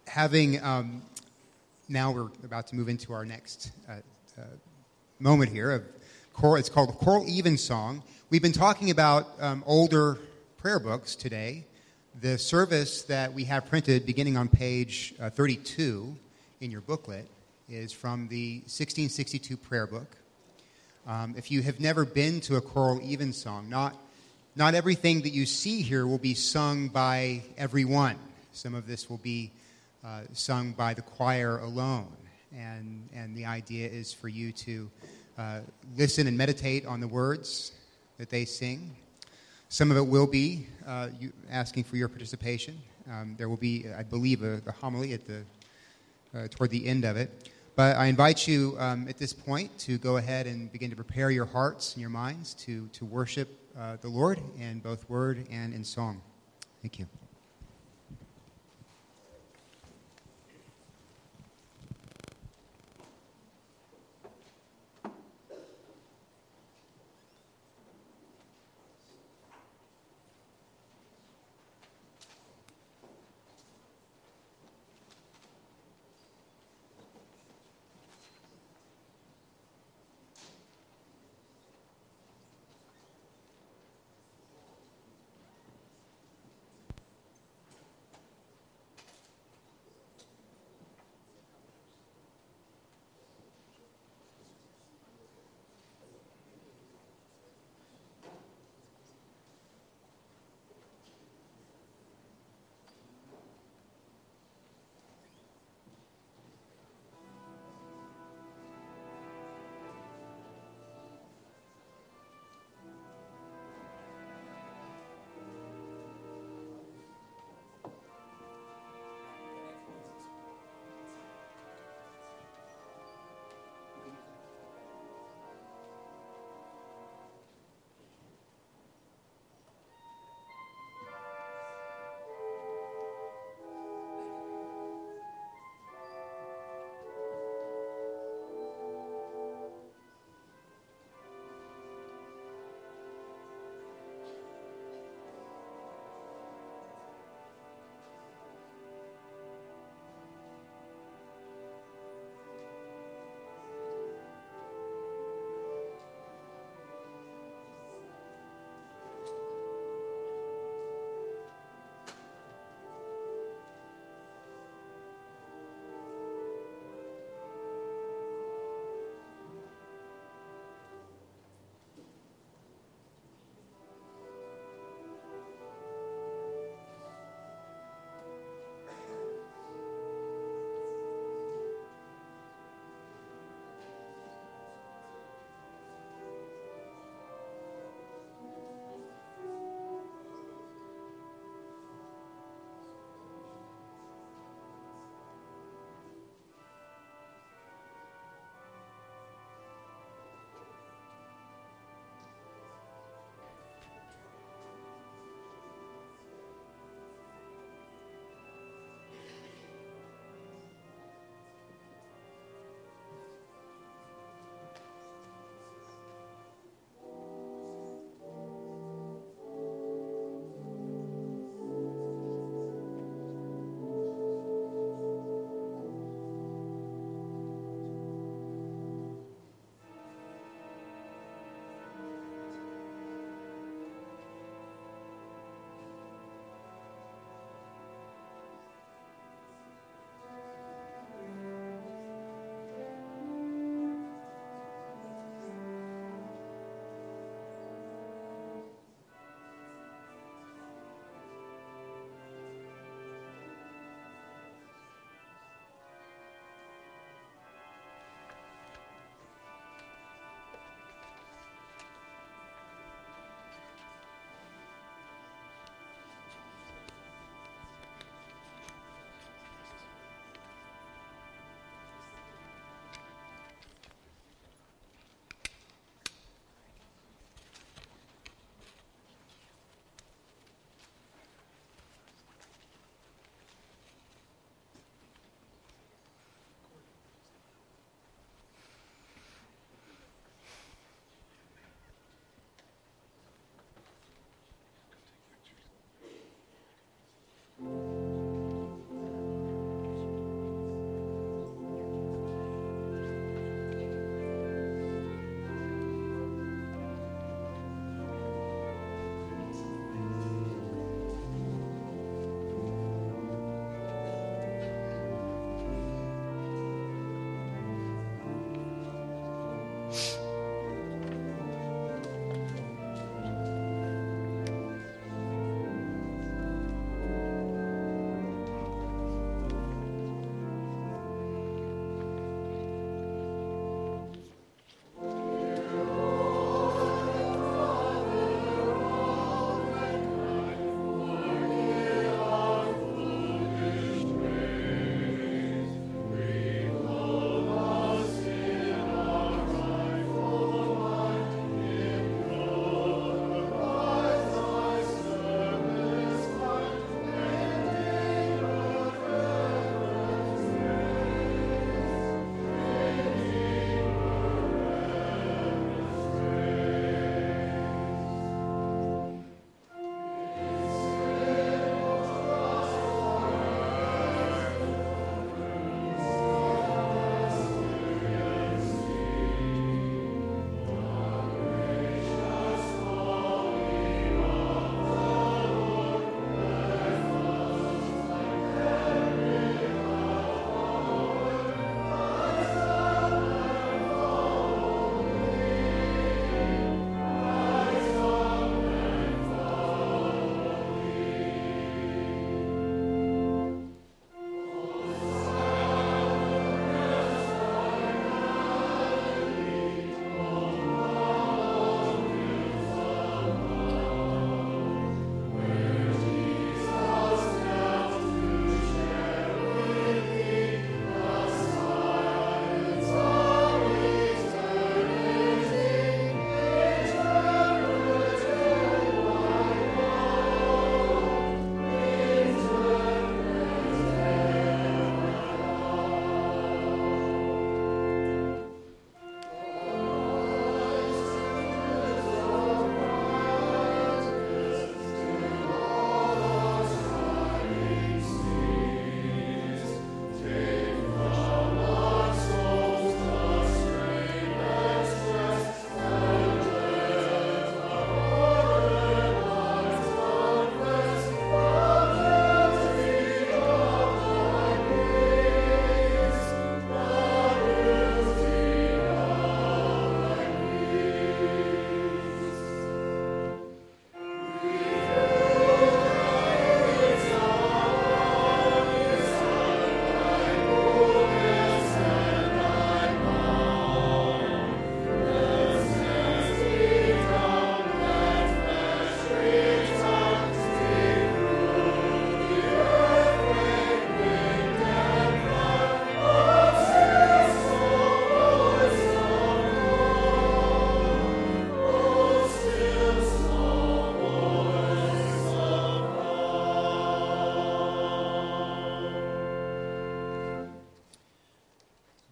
having now we're about to move into our next moment here of choral. It's called Choral Evensong. We've been talking about older prayer books today. The service that we have printed beginning on page 32 in your booklet is from the 1662 prayer book. If you have never been to a choral evensong, not everything that you see here will be sung by everyone. Some of this will be sung by the choir alone. And the idea is for you to listen and meditate on the words that they sing. Some of it will be you asking for your participation. There will be, I believe, a homily at toward the end of it. But I invite you at this point to go ahead and begin to prepare your hearts and your minds to worship the Lord in both word and in song. Thank you.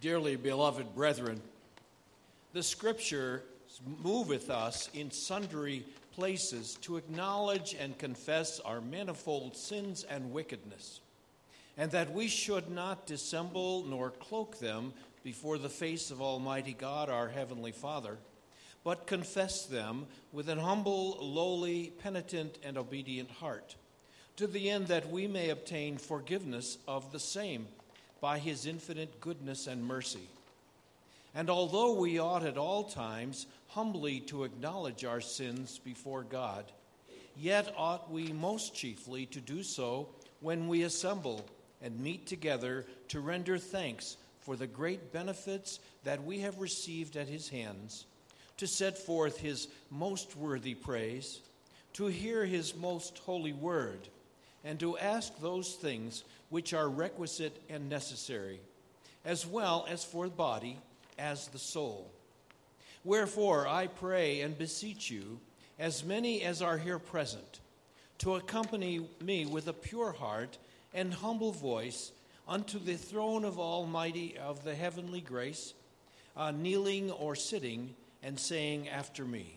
Dearly beloved brethren, the Scripture moveth us in sundry places to acknowledge and confess our manifold sins and wickedness, and that we should not dissemble nor cloak them before the face of Almighty God, our Heavenly Father, but confess them with an humble, lowly, penitent, and obedient heart, to the end that we may obtain forgiveness of the same by his infinite goodness and mercy. And although we ought at all times humbly to acknowledge our sins before God, yet ought we most chiefly to do so when we assemble and meet together to render thanks for the great benefits that we have received at his hands, to set forth his most worthy praise, to hear his most holy word, and to ask those things which are requisite and necessary, as well as for the body as the soul. Wherefore I pray and beseech you, as many as are here present, to accompany me with a pure heart and humble voice unto the throne of Almighty of the heavenly grace, kneeling or sitting, and saying after me,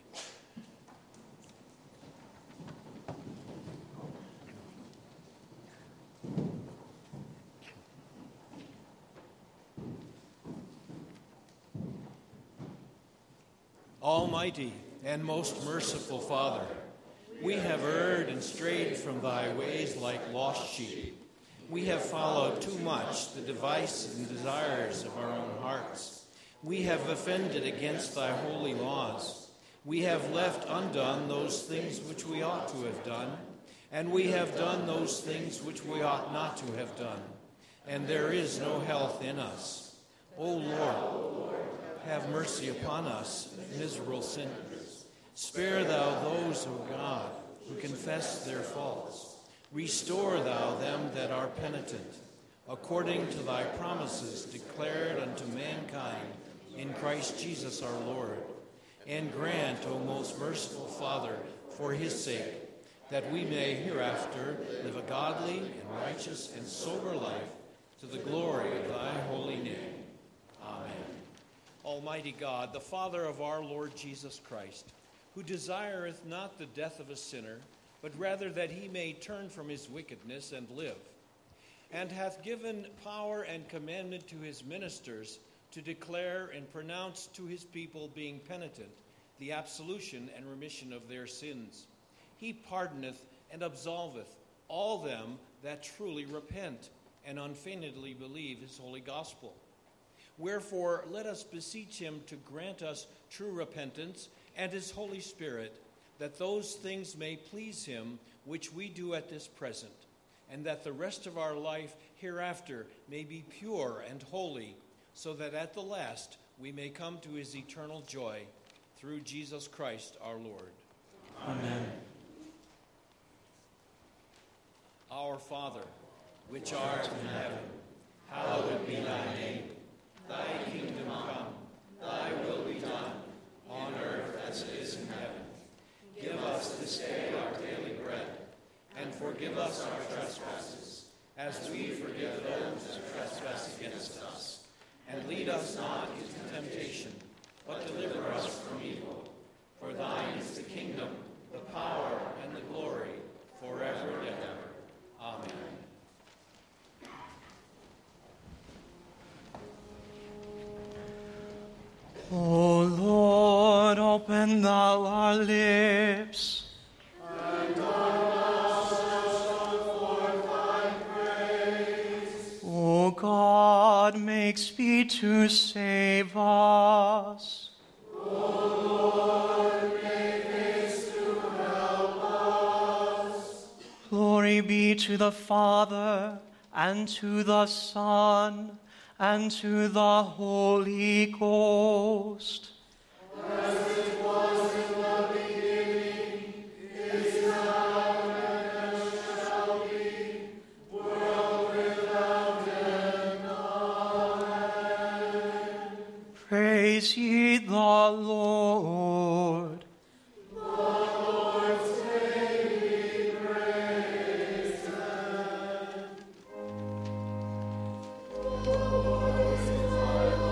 Almighty and most merciful Father, we have erred and strayed from thy ways like lost sheep. We have followed too much the device and desires of our own hearts. We have offended against thy holy laws. We have left undone those things which we ought to have done, and we have done those things which we ought not to have done. And there is no health in us. O Lord, have mercy upon us, miserable sinners. Spare thou those, O God, who confess their faults. Restore thou them that are penitent, according to thy promises declared unto mankind in Christ Jesus our Lord. And grant, O most merciful Father, for his sake, that we may hereafter live a godly and righteous and sober life to the glory of thy holy name. Amen. Almighty God, the Father of our Lord Jesus Christ, who desireth not the death of a sinner, but rather that he may turn from his wickedness and live, and hath given power and commandment to his ministers to declare and pronounce to his people being penitent the absolution and remission of their sins. He pardoneth and absolveth all them that truly repent and unfeignedly believe his holy gospel. Wherefore, let us beseech him to grant us true repentance and his Holy Spirit, that those things may please him which we do at this present, and that the rest of our life hereafter may be pure and holy, so that at the last we may come to his eternal joy, through Jesus Christ our Lord. Amen. Our Father, which art in heaven, hallowed be thy name. Thy kingdom come, thy will be done, on earth as it is in heaven. Give us this day our daily bread, and forgive us our trespasses, as we forgive those who trespass against us. And lead us not into temptation, but deliver us from evil. For thine is the kingdom, the power, and the glory, forever and ever. Amen. O Lord, open thou our lips, and our mouths shall show forth thy praise. O God, make speed to save us. O Lord, make haste to help us. Glory be to the Father, and to the Son, and to the Holy Ghost. As it was in the beginning, is now, and ever shall be, world without end. Amen. Praise ye the Lord. The Lord's name be praised. The Lord is my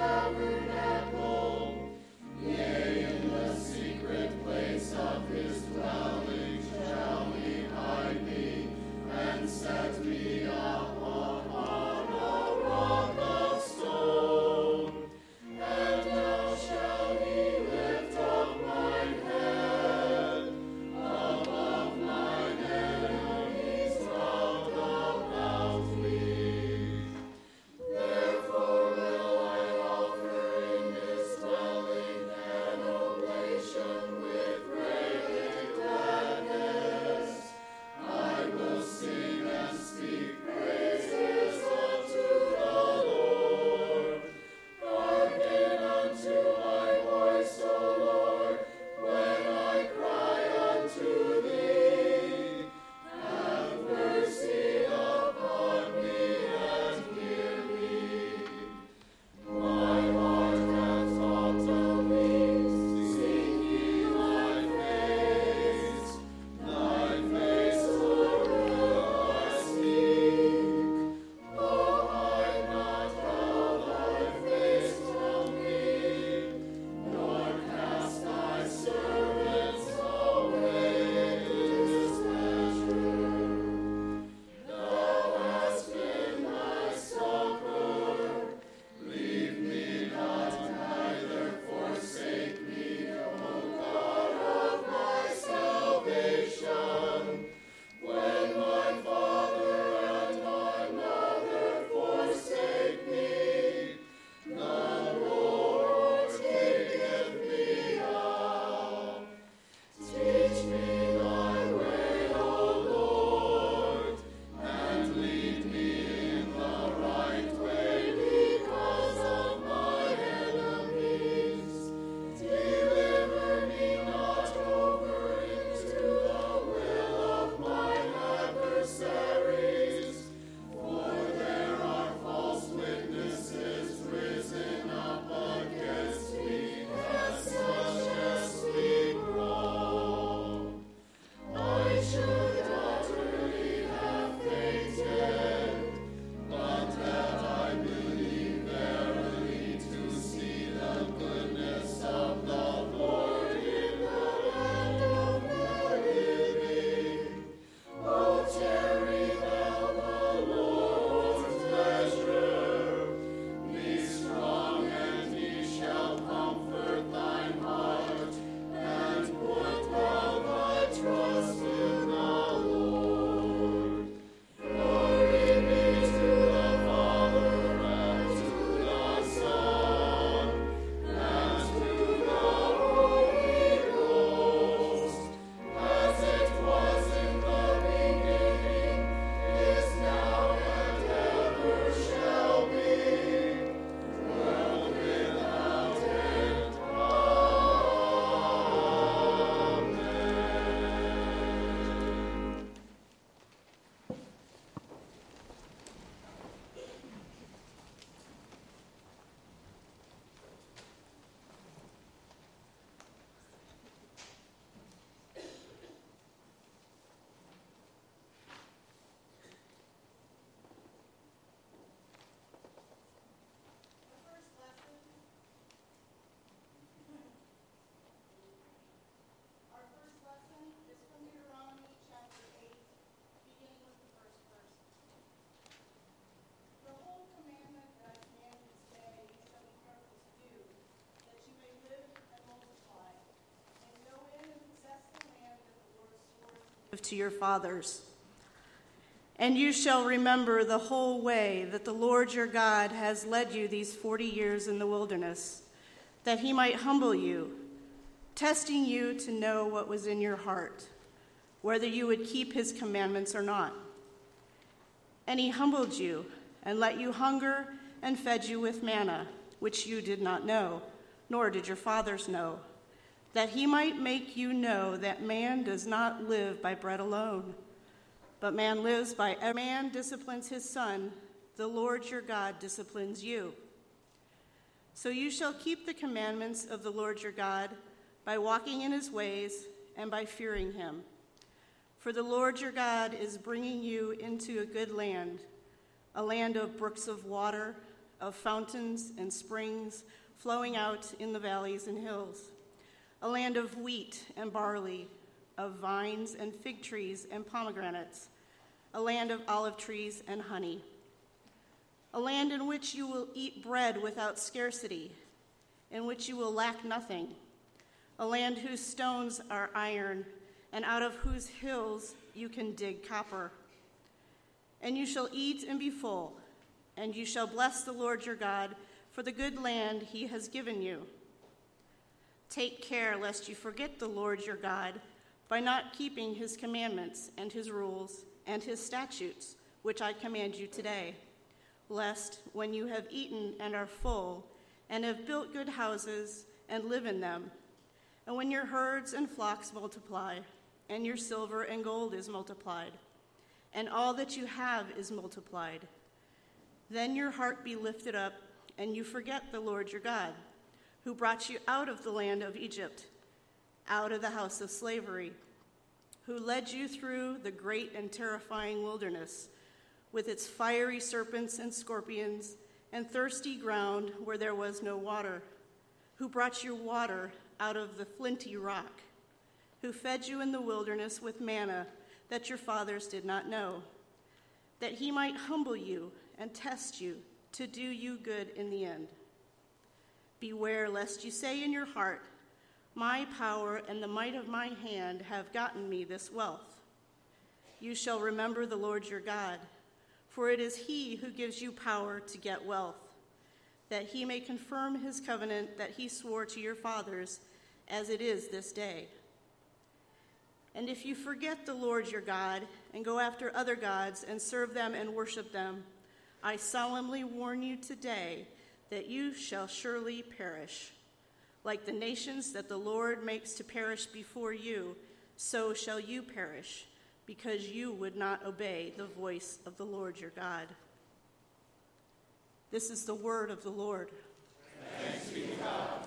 to your fathers. And you shall remember the whole way that the Lord your God has led you these 40 years in the wilderness, that he might humble you, testing you to know what was in your heart, whether you would keep his commandments or not. And he humbled you and let you hunger and fed you with manna, which you did not know, nor did your fathers know, that he might make you know that man does not live by bread alone, but man lives by every man disciplines his son, the Lord your God disciplines you. So you shall keep the commandments of the Lord your God by walking in his ways and by fearing him. For the Lord your God is bringing you into a good land, a land of brooks of water, of fountains and springs flowing out in the valleys and hills, a land of wheat and barley, of vines and fig trees and pomegranates, a land of olive trees and honey, a land in which you will eat bread without scarcity, in which you will lack nothing, a land whose stones are iron, and out of whose hills you can dig copper. And you shall eat and be full, and you shall bless the Lord your God for the good land he has given you. Take care lest you forget the Lord your God by not keeping his commandments and his rules and his statutes, which I command you today, lest when you have eaten and are full, and have built good houses and live in them, and when your herds and flocks multiply, and your silver and gold is multiplied, and all that you have is multiplied, then your heart be lifted up, and you forget the Lord your God, who brought you out of the land of Egypt, out of the house of slavery, who led you through the great and terrifying wilderness, with its fiery serpents and scorpions, and thirsty ground where there was no water, who brought you water out of the flinty rock, who fed you in the wilderness with manna that your fathers did not know, that he might humble you and test you to do you good in the end. Beware lest you say in your heart, my power and the might of my hand have gotten me this wealth. You shall remember the Lord your God, for it is he who gives you power to get wealth, that he may confirm his covenant that he swore to your fathers, as it is this day. And if you forget the Lord your God and go after other gods and serve them and worship them, I solemnly warn you today that you shall surely perish. Like the nations that the Lord makes to perish before you, so shall you perish, because you would not obey the voice of the Lord your God. This is the word of the Lord. Thanks be to God.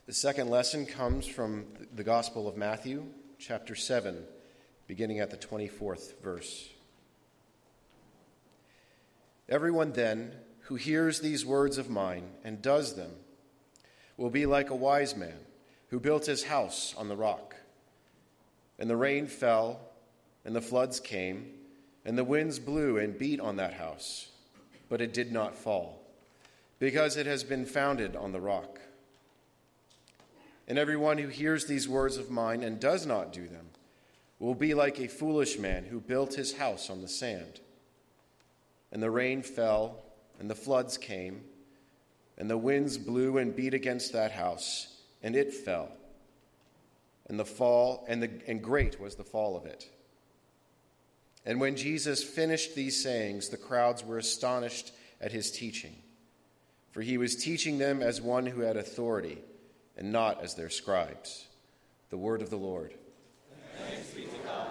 The second lesson comes from the Gospel of Matthew, chapter 7, beginning at the 24th verse. Everyone then who hears these words of mine and does them will be like a wise man who built his house on the rock. And the rain fell, and the floods came, and the winds blew and beat on that house, but it did not fall, because it has been founded on the rock. And everyone who hears these words of mine and does not do them will be like a foolish man who built his house on the sand. And the rain fell, and the floods came, and the winds blew and beat against that house, and it fell. And great was the fall of it. And when Jesus finished these sayings, the crowds were astonished at his teaching, for he was teaching them as one who had authority, and not as their scribes. The word of the Lord. Thanks be to God.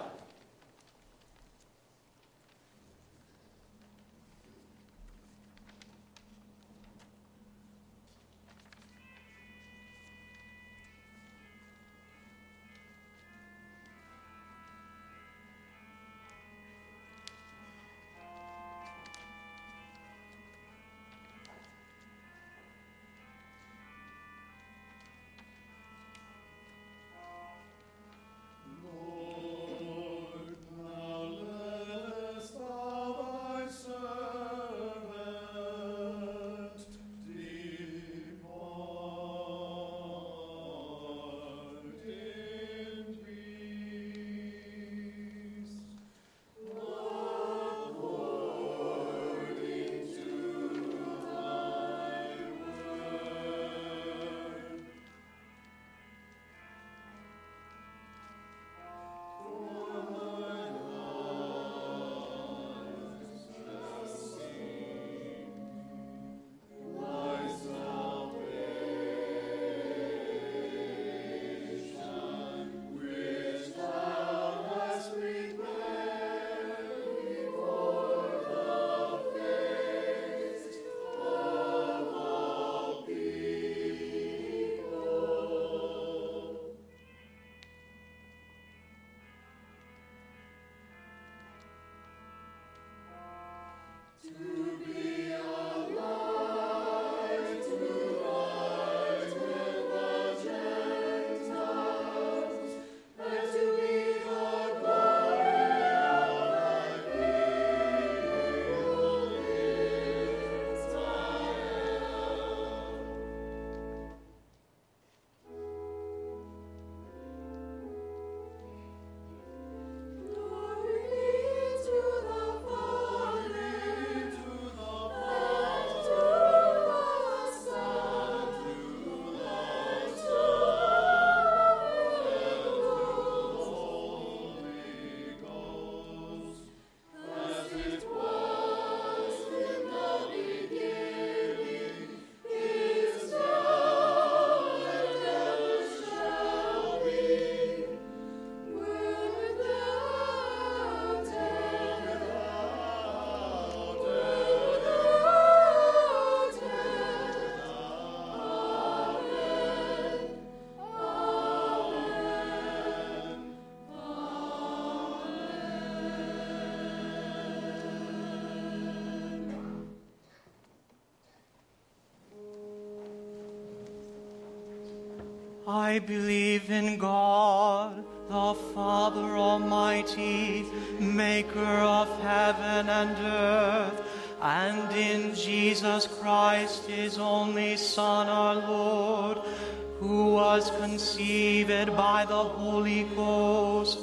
I believe in God, the Father Almighty, maker of heaven and earth, and in Jesus Christ, his only Son, our Lord, who was conceived by the Holy Ghost,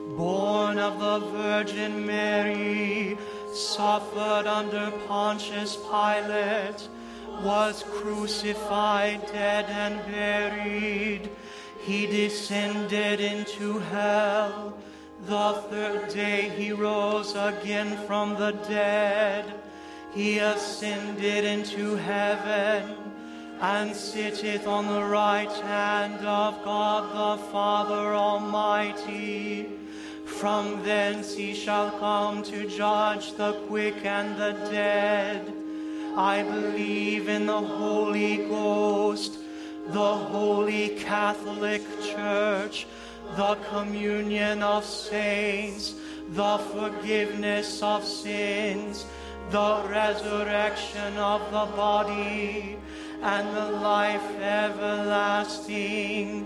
born of the Virgin Mary, suffered under Pontius Pilate, was crucified, dead, and buried. He descended into hell. The third day he rose again from the dead. He ascended into heaven and sitteth on the right hand of God the Father Almighty. From thence he shall come to judge the quick and the dead. I believe in the Holy Ghost, the Holy Catholic Church, the communion of saints, the forgiveness of sins, the resurrection of the body, and the life everlasting.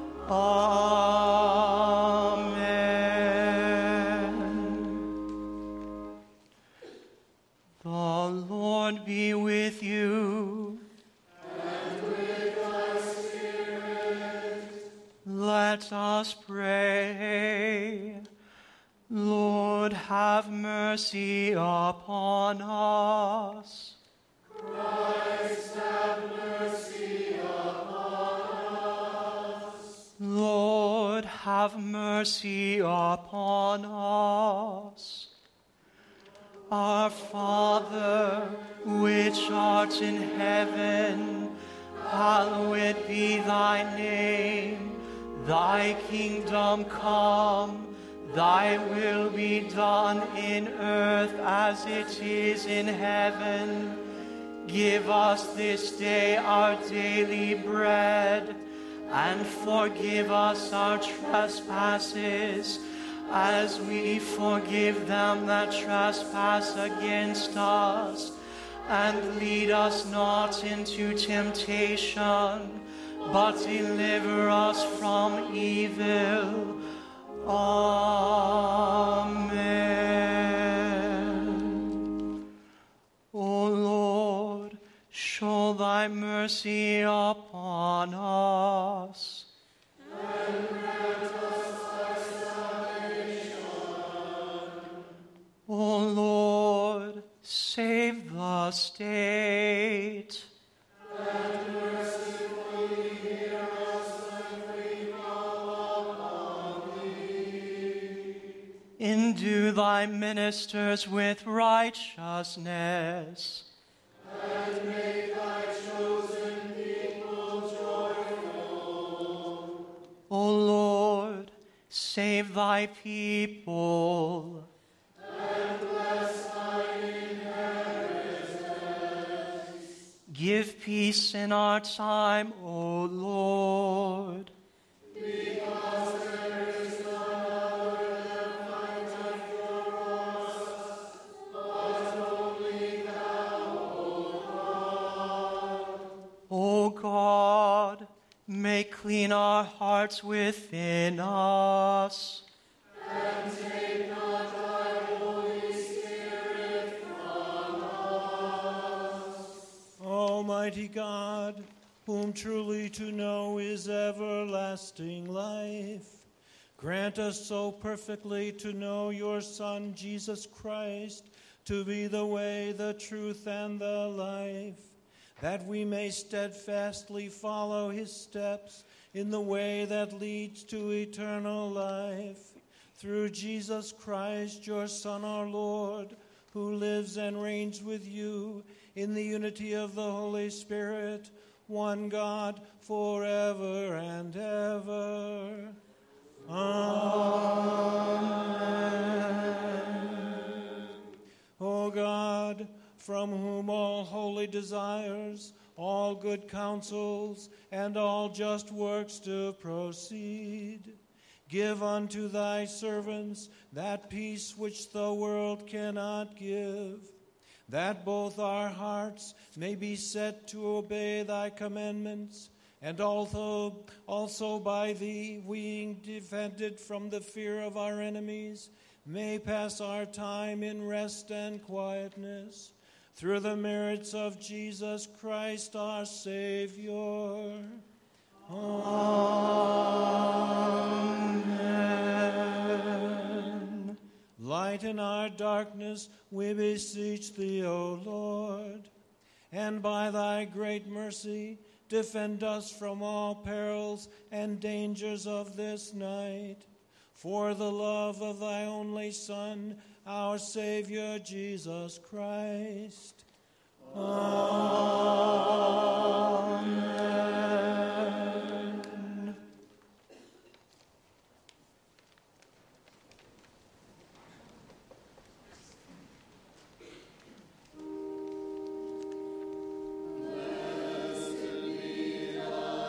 Amen. The Lord be with you. And with thy spirit. Let us pray. Lord, have mercy upon us. Christ, have mercy upon us. Lord, have mercy upon us. Our Father, which art in heaven, hallowed be thy name. Thy kingdom come. Thy will be done in earth as it is in heaven. Give us this day our daily bread, and forgive us our trespasses, as we forgive them that trespass against us. And lead us not into temptation, but deliver us from evil. Amen. O Lord, show thy mercy upon us. And grant us thy salvation. O Lord, save the state. And mercifully hear us when we call upon thee. Endue thy ministers with righteousness. And make thy chosen people joyful. O Lord, save thy people. And bless thine inheritance. Give peace in our time, O Lord. Because there is none other that fighteth for us, but only thou, O God. O God, make clean our hearts within us. And take not thy Holy Spirit from us. Almighty God, whom truly to know is everlasting life, grant us so perfectly to know your Son, Jesus Christ, to be the way, the truth, and the life, that we may steadfastly follow his steps in the way that leads to eternal life. Through Jesus Christ, your Son, our Lord, who lives and reigns with you in the unity of the Holy Spirit, one God, forever and ever. Amen. O God, from whom all holy desires, all good counsels, and all just works do proceed, give unto thy servants that peace which the world cannot give, that both our hearts may be set to obey thy commandments, and also by thee, being defended from the fear of our enemies, may pass our time in rest and quietness, through the merits of Jesus Christ our Savior. Amen. Lighten our darkness, we beseech thee, O Lord, and by thy great mercy defend us from all perils and dangers of this night, for the love of thy only Son, our Savior, Jesus Christ. Amen. Blessed be thy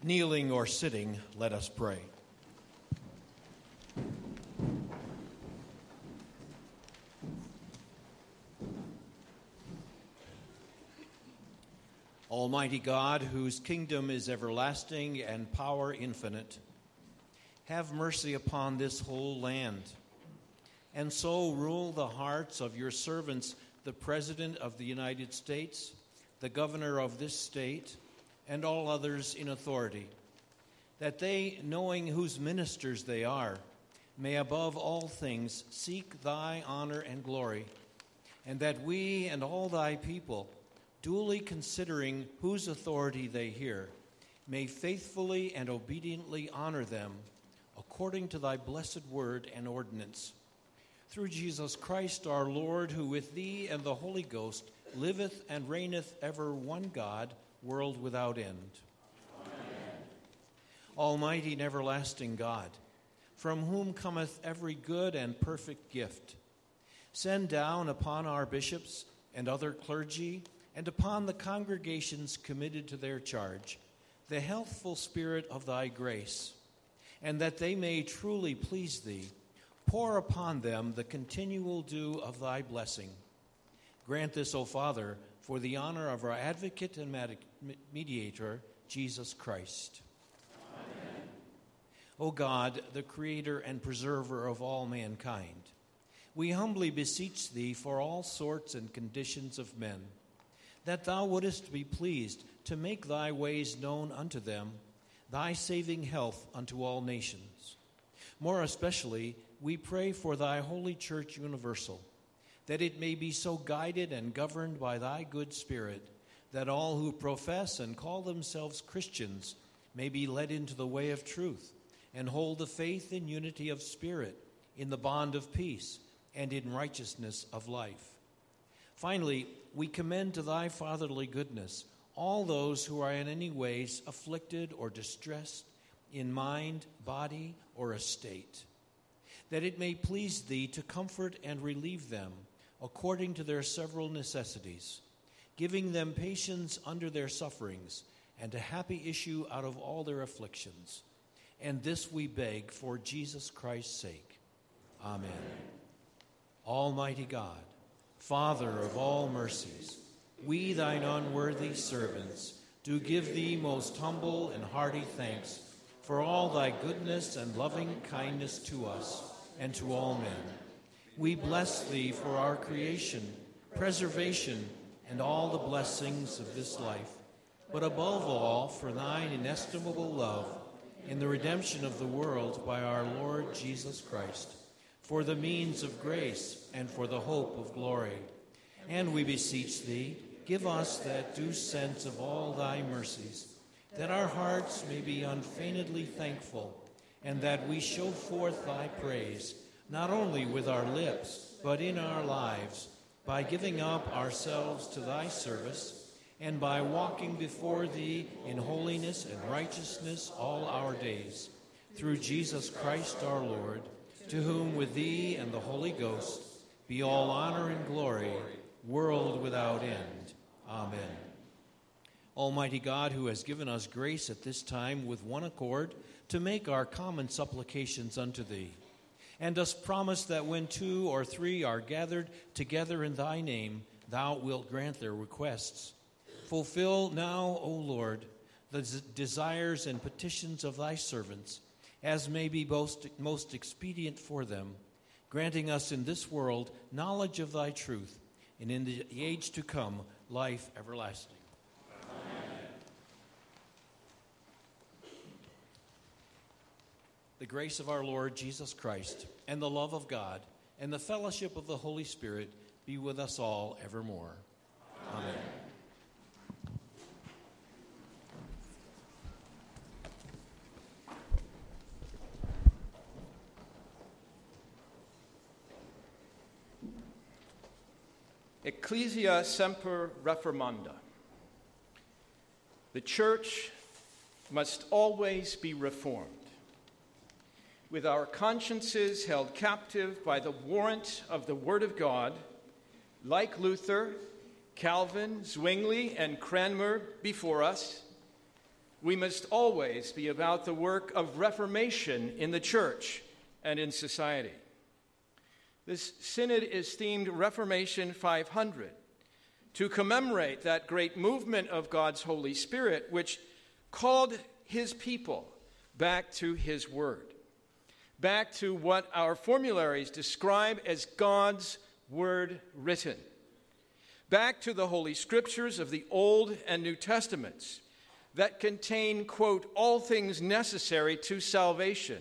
Kneeling or sitting, let us pray. Almighty God, whose kingdom is everlasting and power infinite, have mercy upon this whole land, and so rule the hearts of your servants, the President of the United States, the governor of this state, and all others in authority, that they, knowing whose ministers they are, may above all things seek thy honor and glory, and that we and all thy people, duly considering whose authority they hear, may faithfully and obediently honor them according to thy blessed word and ordinance. Through Jesus Christ our Lord, who with thee and the Holy Ghost liveth and reigneth ever one God, world without end. Amen. Almighty and everlasting God, from whom cometh every good and perfect gift, send down upon our bishops and other clergy and upon the congregations committed to their charge the healthful spirit of thy grace, and that they may truly please thee, pour upon them the continual dew of thy blessing. Grant this, O Father, for the honor of our advocate and mediator, Jesus Christ. Amen. O God, the creator and preserver of all mankind, we humbly beseech thee for all sorts and conditions of men, that thou wouldest be pleased to make thy ways known unto them, thy saving health unto all nations. More especially, we pray for thy holy church universal, that it may be so guided and governed by thy good spirit, that all who profess and call themselves Christians may be led into the way of truth, and hold the faith in unity of spirit, in the bond of peace, and in righteousness of life. Finally, we commend to thy fatherly goodness all those who are in any ways afflicted or distressed in mind, body, or estate, that it may please thee to comfort and relieve them according to their several necessities, giving them patience under their sufferings and a happy issue out of all their afflictions. And this we beg for Jesus Christ's sake. Amen. Almighty God, Father of all mercies, we, thine unworthy servants, do give thee most humble and hearty thanks for all thy goodness and loving kindness to us and to all men. We bless thee for our creation, preservation, and all the blessings of this life, but above all for thine inestimable love in the redemption of the world by our Lord Jesus Christ, for the means of grace and for the hope of glory. And we beseech thee, give us that due sense of all thy mercies, that our hearts may be unfeignedly thankful, and that we show forth thy praise, not only with our lips, but in our lives, by giving up ourselves to thy service, and by walking before thee in holiness and righteousness all our days. Through Jesus Christ our Lord, to whom with thee and the Holy Ghost be all honor and glory, world without end. Amen. Almighty God, who has given us grace at this time with one accord to make our common supplications unto thee, and dost promise that when 2 or 3 are gathered together in thy name, thou wilt grant their requests. Fulfill now, O Lord, the desires and petitions of thy servants, as may be most expedient for them, granting us in this world knowledge of thy truth, and in the age to come, life everlasting. Amen. The grace of our Lord Jesus Christ, and the love of God, and the fellowship of the Holy Spirit be with us all evermore. Amen. Ecclesia Semper Reformanda. The church must always be reformed. With our consciences held captive by the warrant of the Word of God, like Luther, Calvin, Zwingli, and Cranmer before us, we must always be about the work of reformation in the church and in society. This synod is themed Reformation 500 to commemorate that great movement of God's Holy Spirit which called his people back to his word, back to what our formularies describe as God's word written, back to the Holy Scriptures of the Old and New Testaments that contain, quote, all things necessary to salvation,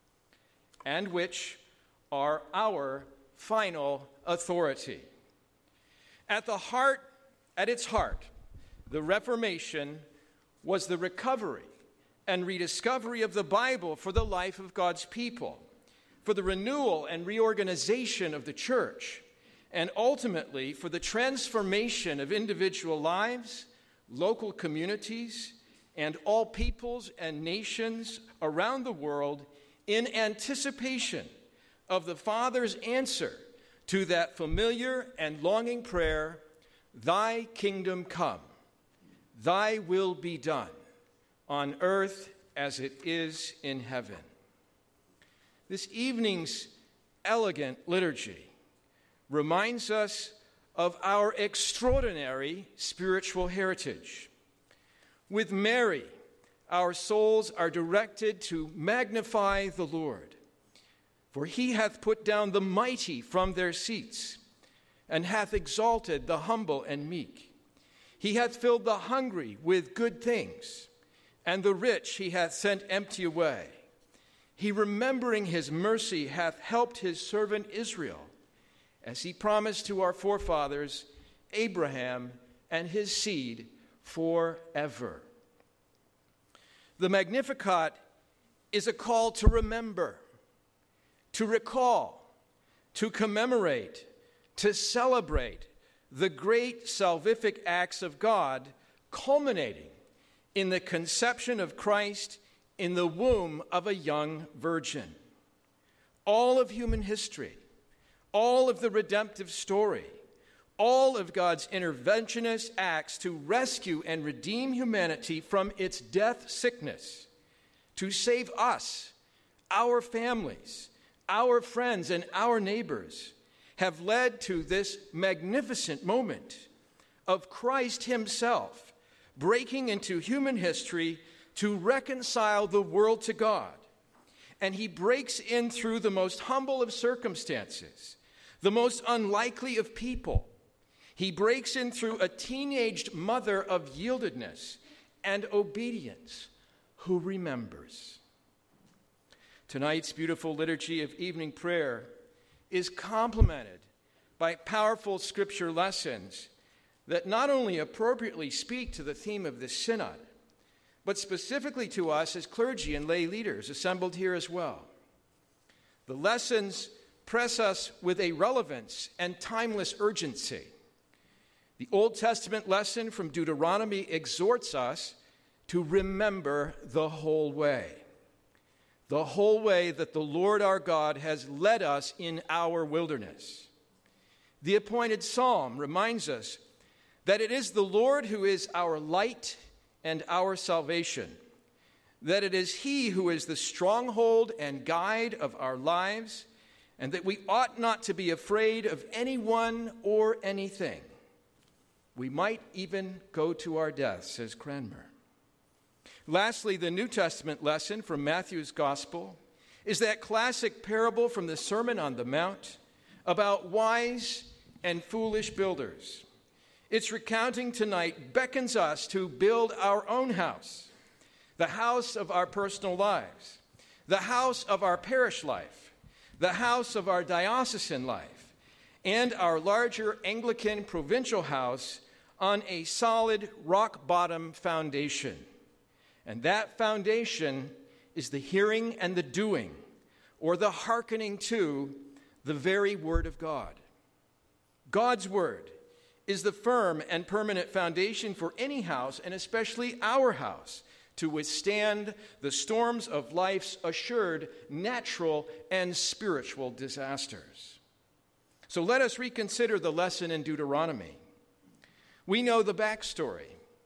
and which are our final authority. At its heart, the Reformation was the recovery and rediscovery of the Bible for the life of God's people, for the renewal and reorganization of the church, and ultimately for the transformation of individual lives, local communities, and all peoples and nations around the world in anticipation of the Father's answer to that familiar and longing prayer, "Thy kingdom come, thy will be done, on earth as it is in heaven." This evening's elegant liturgy reminds us of our extraordinary spiritual heritage. With Mary, our souls are directed to magnify the Lord, for he hath put down the mighty from their seats, and hath exalted the humble and meek. He hath filled the hungry with good things, and the rich he hath sent empty away. He, remembering his mercy, hath helped his servant Israel, as he promised to our forefathers, Abraham and his seed forever. The Magnificat is a call to remember, to recall, to commemorate, to celebrate the great salvific acts of God, culminating in the conception of Christ in the womb of a young virgin. All of human history, all of the redemptive story, all of God's interventionist acts to rescue and redeem humanity from its death sickness, to save us, our families, our friends, and our neighbors, have led to this magnificent moment of Christ himself breaking into human history to reconcile the world to God. And he breaks in through the most humble of circumstances, the most unlikely of people. He breaks in through a teenaged mother of yieldedness and obedience who remembers. Tonight's beautiful liturgy of evening prayer is complemented by powerful scripture lessons that not only appropriately speak to the theme of this synod, but specifically to us as clergy and lay leaders assembled here as well. The lessons press us with a relevance and timeless urgency. The Old Testament lesson from Deuteronomy exhorts us to remember the whole way that the Lord our God has led us in our wilderness. The appointed psalm reminds us that it is the Lord who is our light and our salvation, that it is he who is the stronghold and guide of our lives, and that we ought not to be afraid of anyone or anything. We might even go to our death, says Cranmer. Lastly, the New Testament lesson from Matthew's Gospel is that classic parable from the Sermon on the Mount about wise and foolish builders. Its recounting tonight beckons us to build our own house, the house of our personal lives, the house of our parish life, the house of our diocesan life, and our larger Anglican provincial house on a solid rock-bottom foundation. And that foundation is the hearing and the doing, or the hearkening to, the very Word of God. God's Word is the firm and permanent foundation for any house, and especially our house, to withstand the storms of life's assured natural and spiritual disasters. So let us reconsider the lesson in Deuteronomy. We know the backstory.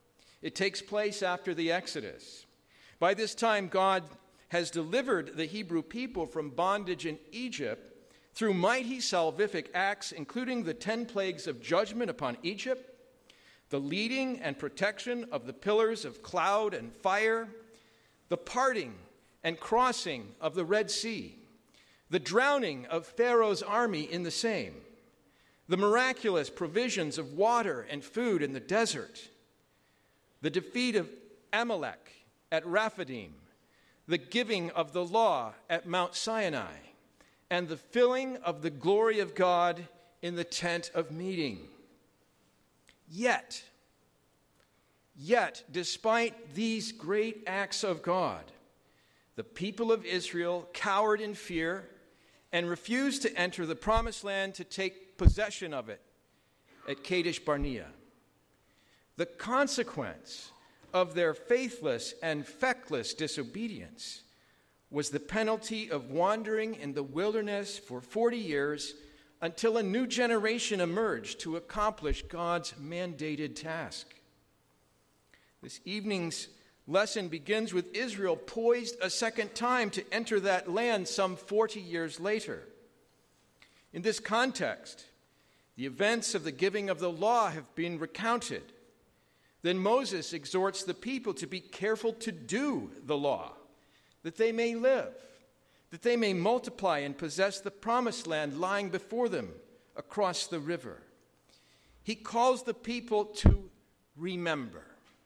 It takes place after the Exodus. By this time, God has delivered the Hebrew people from bondage in Egypt through mighty salvific acts, including the 10 plagues of judgment upon Egypt, the leading and protection of the pillars of cloud and fire, the parting and crossing of the Red Sea, the drowning of Pharaoh's army in the same, the miraculous provisions of water and food in the desert, the defeat of Amalek at Rephidim, the giving of the law at Mount Sinai, and the filling of the glory of God in the tent of meeting. Yet, despite these great acts of God, the people of Israel cowered in fear and refused to enter the promised land to take possession of it at Kadesh Barnea. The consequence of their faithless and feckless disobedience was the penalty of wandering in the wilderness for 40 years until a new generation emerged to accomplish God's mandated task. This evening's lesson begins with Israel poised a second time to enter that land some 40 years later. In this context, the events of the giving of the law have been recounted. Then Moses exhorts the people to be careful to do the law, that they may live, that they may multiply and possess the promised land lying before them across the river. He calls the people to remember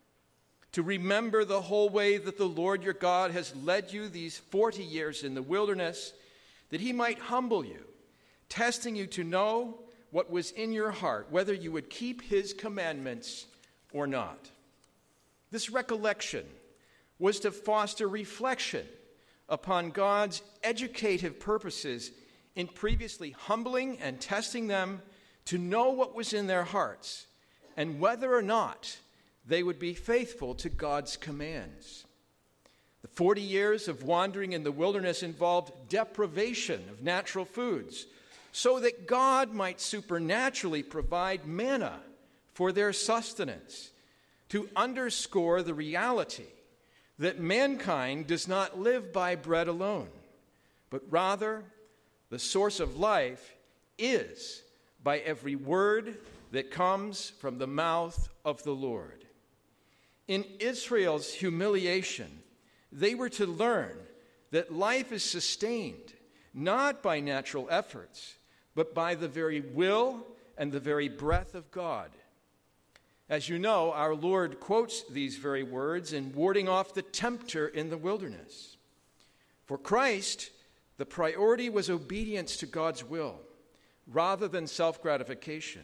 the whole way that the Lord your God has led you these 40 years in the wilderness, that he might humble you, testing you to know what was in your heart, whether you would keep his commandments or not. This recollection was to foster reflection upon God's educative purposes in previously humbling and testing them to know what was in their hearts and whether or not they would be faithful to God's commands. The 40 years of wandering in the wilderness involved deprivation of natural foods so that God might supernaturally provide manna for their sustenance, to underscore the reality that mankind does not live by bread alone, but rather the source of life is by every word that comes from the mouth of the Lord. In Israel's humiliation, they were to learn that life is sustained not by natural efforts, but by the very will and the very breath of God. As you know, our Lord quotes these very words in warding off the tempter in the wilderness. For Christ, the priority was obedience to God's will rather than self-gratification,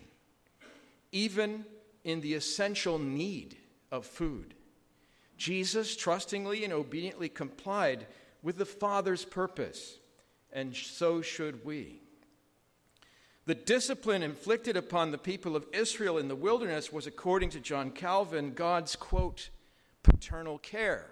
even in the essential need of food. Jesus trustingly and obediently complied with the Father's purpose, and so should we. The discipline inflicted upon the people of Israel in the wilderness was, according to John Calvin, God's, quote, paternal care.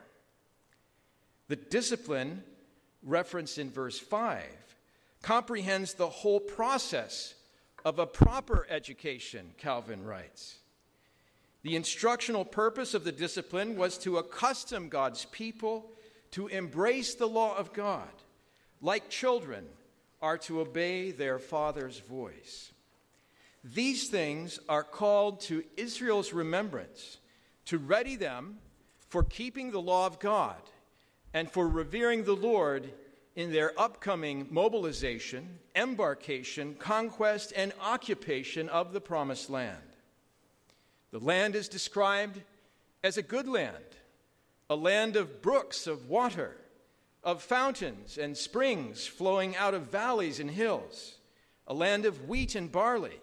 The discipline, referenced in verse 5, comprehends the whole process of a proper education, Calvin writes. The instructional purpose of the discipline was to accustom God's people to embrace the law of God, like children are to obey their father's voice. These things are called to Israel's remembrance, to ready them for keeping the law of God and for revering the Lord in their upcoming mobilization, embarkation, conquest, and occupation of the promised land. The land is described as a good land, a land of brooks of water, of fountains and springs flowing out of valleys and hills, a land of wheat and barley,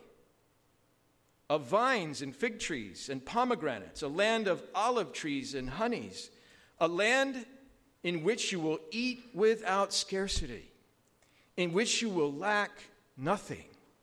of vines and fig trees and pomegranates, a land of olive trees and honeys, a land in which you will eat without scarcity, in which you will lack nothing.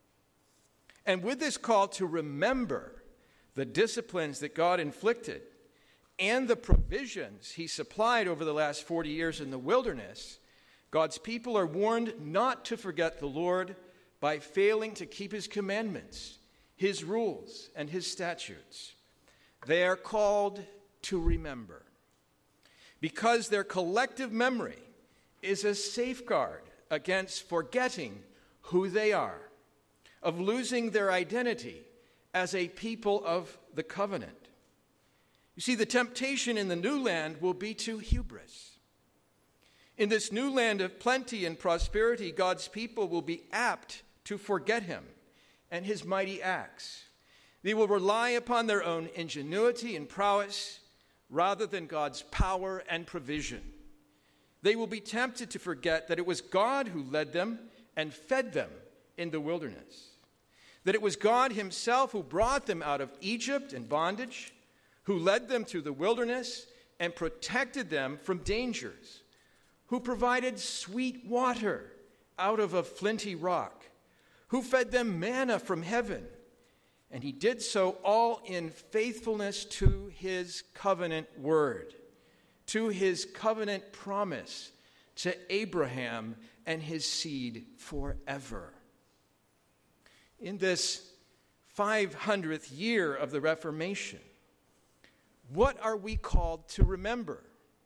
And with this call to remember the disciplines that God inflicted and the provisions he supplied over the last 40 years in the wilderness, God's people are warned not to forget the Lord by failing to keep his commandments, his rules, and his statutes. They are called to remember, because their collective memory is a safeguard against forgetting who they are, of losing their identity as a people of the covenant. You see, the temptation in the new land will be to hubris. In this new land of plenty and prosperity, God's people will be apt to forget him and his mighty acts. They will rely upon their own ingenuity and prowess rather than God's power and provision. They will be tempted to forget that it was God who led them and fed them in the wilderness, that it was God himself who brought them out of Egypt in bondage, who led them through the wilderness and protected them from dangers, who provided sweet water out of a flinty rock, who fed them manna from heaven. And he did so all in faithfulness to his covenant word, to his covenant promise to Abraham and his seed forever. In this 500th year of the Reformation, what are we called to remember?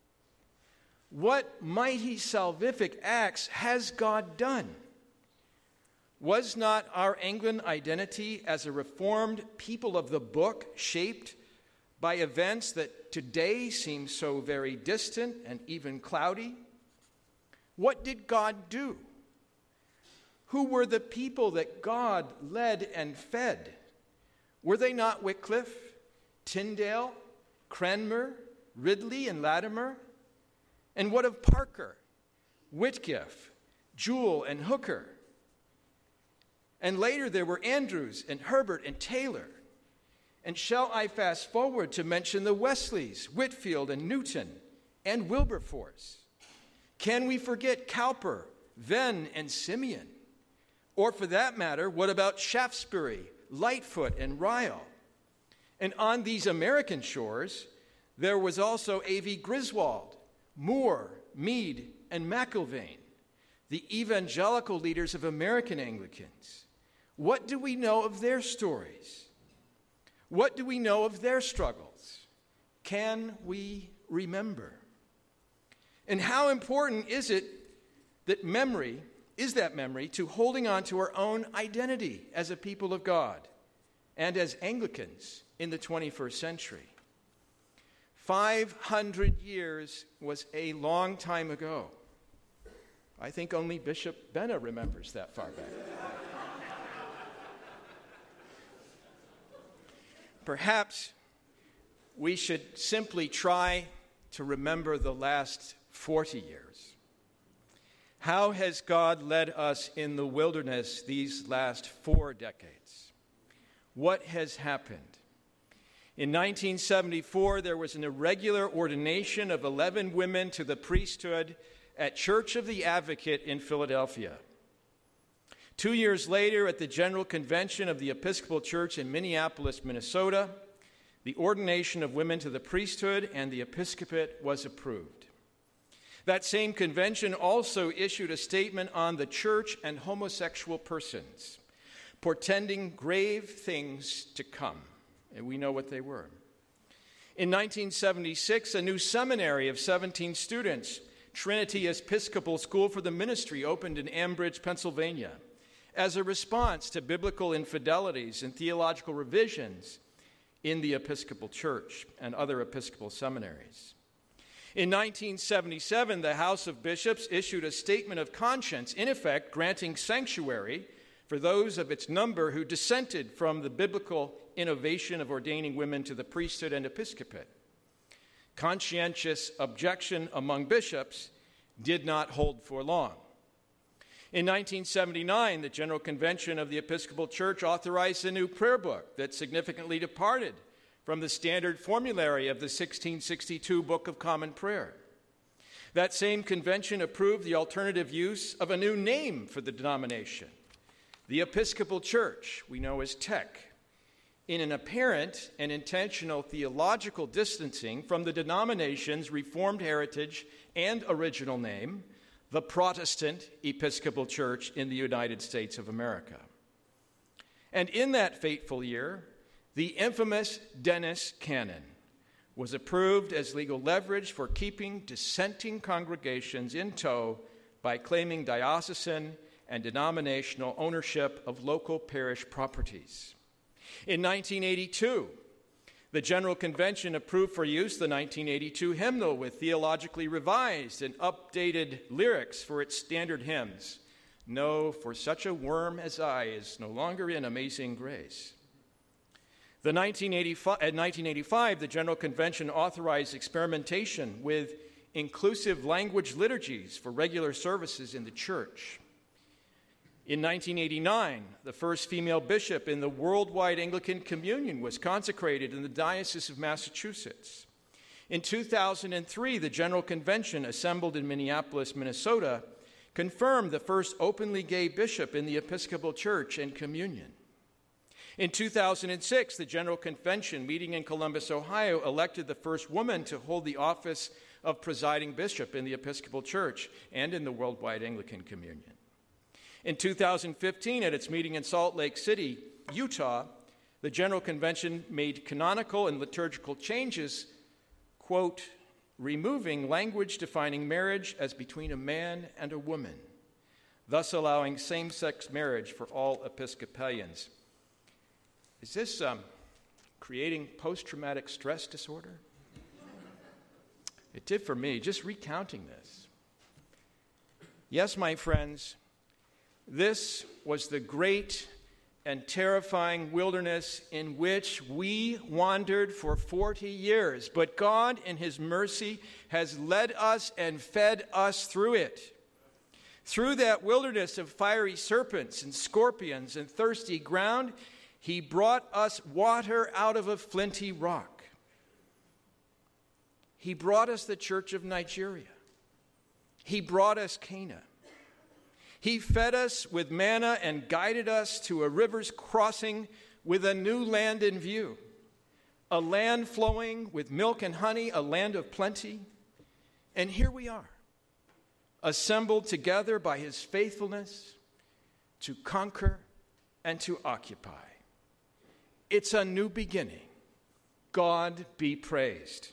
What mighty salvific acts has God done? Was not our Anglican identity as a reformed people of the book shaped by events that today seem so very distant and even cloudy? What did God do? Who were the people that God led and fed? Were they not Wycliffe, Tyndale, Cranmer, Ridley, and Latimer? And what of Parker, Whitgift, Jewell, and Hooker? And later there were Andrews and Herbert and Taylor. And shall I fast forward to mention the Wesleys, Whitfield and Newton, and Wilberforce? Can we forget Cowper, Venn, and Simeon? Or for that matter, what about Shaftesbury, Lightfoot, and Ryle? And on these American shores, there was also A.V. Griswold, Moore, Meade, and McIlvaine, the evangelical leaders of American Anglicans. What do we know of their stories? What do we know of their struggles? Can we remember? And how important is it that memory to holding on to our own identity as a people of God and as Anglicans in the 21st century? 500 years was a long time ago. I think only Bishop Benna remembers that far back. Perhaps we should simply try to remember the last 40 years. How has God led us in the wilderness these last 4 decades? What has happened? In 1974, there was an irregular ordination of 11 women to the priesthood at Church of the Advocate in Philadelphia. 2 years later, at the General Convention of the Episcopal Church in Minneapolis, Minnesota, the ordination of women to the priesthood and the episcopate was approved. That same convention also issued a statement on the church and homosexual persons, portending grave things to come. And we know what they were. In 1976, a new seminary of 17 students, Trinity Episcopal School for the Ministry, opened in Ambridge, Pennsylvania, as a response to biblical infidelities and theological revisions in the Episcopal Church and other Episcopal seminaries. In 1977, the House of Bishops issued a statement of conscience, in effect granting sanctuary for those of its number who dissented from the biblical innovation of ordaining women to the priesthood and episcopate. Conscientious objection among bishops did not hold for long. In 1979, the General Convention of the Episcopal Church authorized a new prayer book that significantly departed from the standard formulary of the 1662 Book of Common Prayer. That same convention approved the alternative use of a new name for the denomination, the Episcopal Church, we know as TEC, in an apparent and intentional theological distancing from the denomination's Reformed heritage and original name, the Protestant Episcopal Church in the United States of America. And in that fateful year, the infamous Dennis Cannon was approved as legal leverage for keeping dissenting congregations in tow by claiming diocesan and denominational ownership of local parish properties. In 1982, the General Convention approved for use the 1982 hymnal with theologically revised and updated lyrics for its standard hymns. No, for such a worm as I is no longer in Amazing Grace. In 1985, the General Convention authorized experimentation with inclusive language liturgies for regular services in the church. In 1989, the first female bishop in the worldwide Anglican Communion was consecrated in the Diocese of Massachusetts. In 2003, the General Convention, assembled in Minneapolis, Minnesota, confirmed the first openly gay bishop in the Episcopal Church and Communion. In 2006, the General Convention, meeting in Columbus, Ohio, elected the first woman to hold the office of presiding bishop in the Episcopal Church and in the Worldwide Anglican Communion. In 2015, at its meeting in Salt Lake City, Utah, the General Convention made canonical and liturgical changes, quote, removing language defining marriage as between a man and a woman, thus allowing same-sex marriage for all Episcopalians. Is this creating post-traumatic stress disorder? It did for me, just recounting this. Yes, my friends, this was the great and terrifying wilderness in which we wandered for 40 years. But God, in His mercy, has led us and fed us through it. Through that wilderness of fiery serpents and scorpions and thirsty ground, He brought us water out of a flinty rock. He brought us the Church of Nigeria. He brought us Cana. He fed us with manna and guided us to a river's crossing with a new land in view, a land flowing with milk and honey, a land of plenty. And here we are, assembled together by His faithfulness to conquer and to occupy. It's a new beginning. God be praised.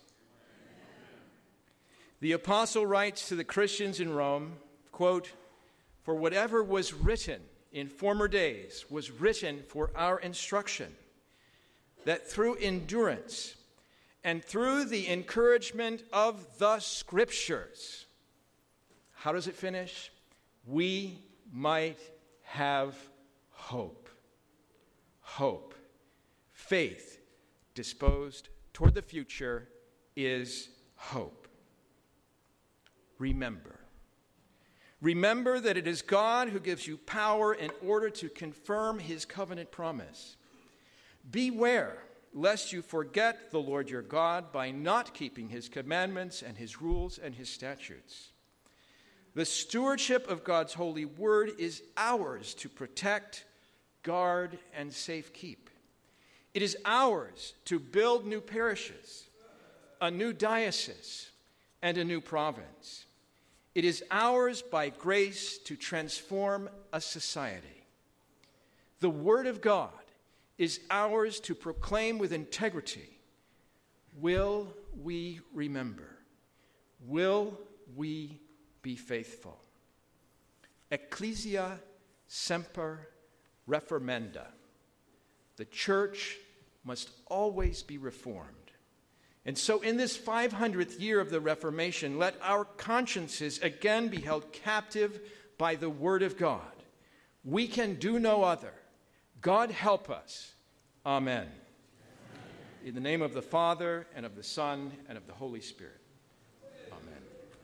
The apostle writes to the Christians in Rome, quote, for whatever was written in former days was written for our instruction, that through endurance and through the encouragement of the Scriptures, how does it finish? We might have hope. Hope. Faith disposed toward the future is hope. Remember. Remember that it is God who gives you power in order to confirm His covenant promise. Beware lest you forget the Lord your God by not keeping His commandments and His rules and His statutes. The stewardship of God's holy word is ours to protect, guard, and safekeep. It is ours to build new parishes, a new diocese, and a new province. It is ours by grace to transform a society. The Word of God is ours to proclaim with integrity. Will we remember? Will we be faithful? Ecclesia semper reformanda. The church must always be reformed. And so in this 500th year of the Reformation, let our consciences again be held captive by the Word of God. We can do no other. God help us. Amen. In the name of the Father, and of the Son, and of the Holy Spirit. Amen.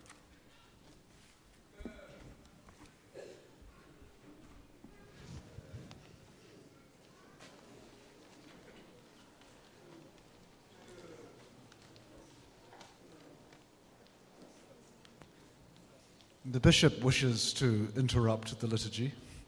The bishop wishes to interrupt the liturgy.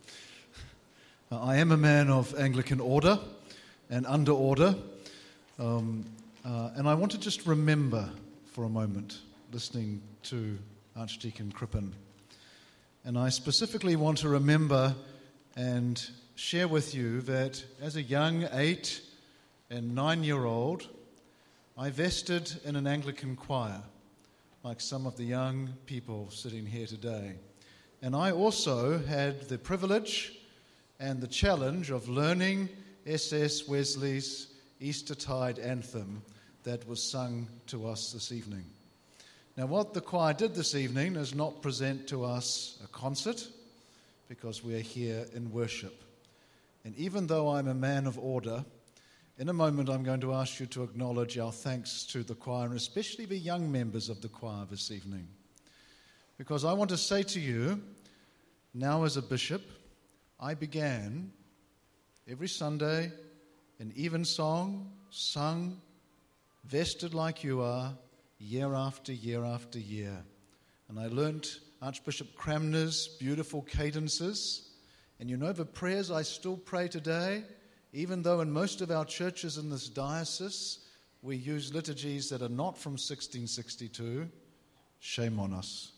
I am a man of Anglican order and under order, and I want to just remember for a moment, listening to Archdeacon Crippen. And I specifically want to remember and share with you that as a young 8- and 9-year-old, I vested in an Anglican choir, like some of the young people sitting here today. And I also had the privilege and the challenge of learning S.S. Wesley's Eastertide anthem that was sung to us this evening. Now, what the choir did this evening is not present to us a concert, because we are here in worship. And even though I'm a man of order, in a moment I'm going to ask you to acknowledge our thanks to the choir, and especially the young members of the choir this evening. Because I want to say to you, now as a bishop, I began every Sunday an evensong, sung, vested like you are, year after year after year. And I learnt Archbishop Cranmer's beautiful cadences. And you know the prayers I still pray today, even though in most of our churches in this diocese we use liturgies that are not from 1662. Shame on us.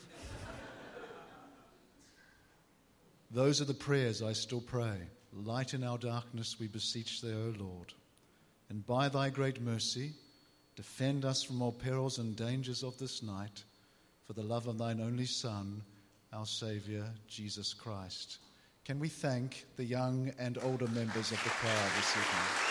Those are the prayers I still pray. Light in our darkness, we beseech thee, O Lord. And by thy great mercy, defend us from all perils and dangers of this night, for the love of thine only Son, our Saviour, Jesus Christ. Can we thank the young and older members of the choir this evening?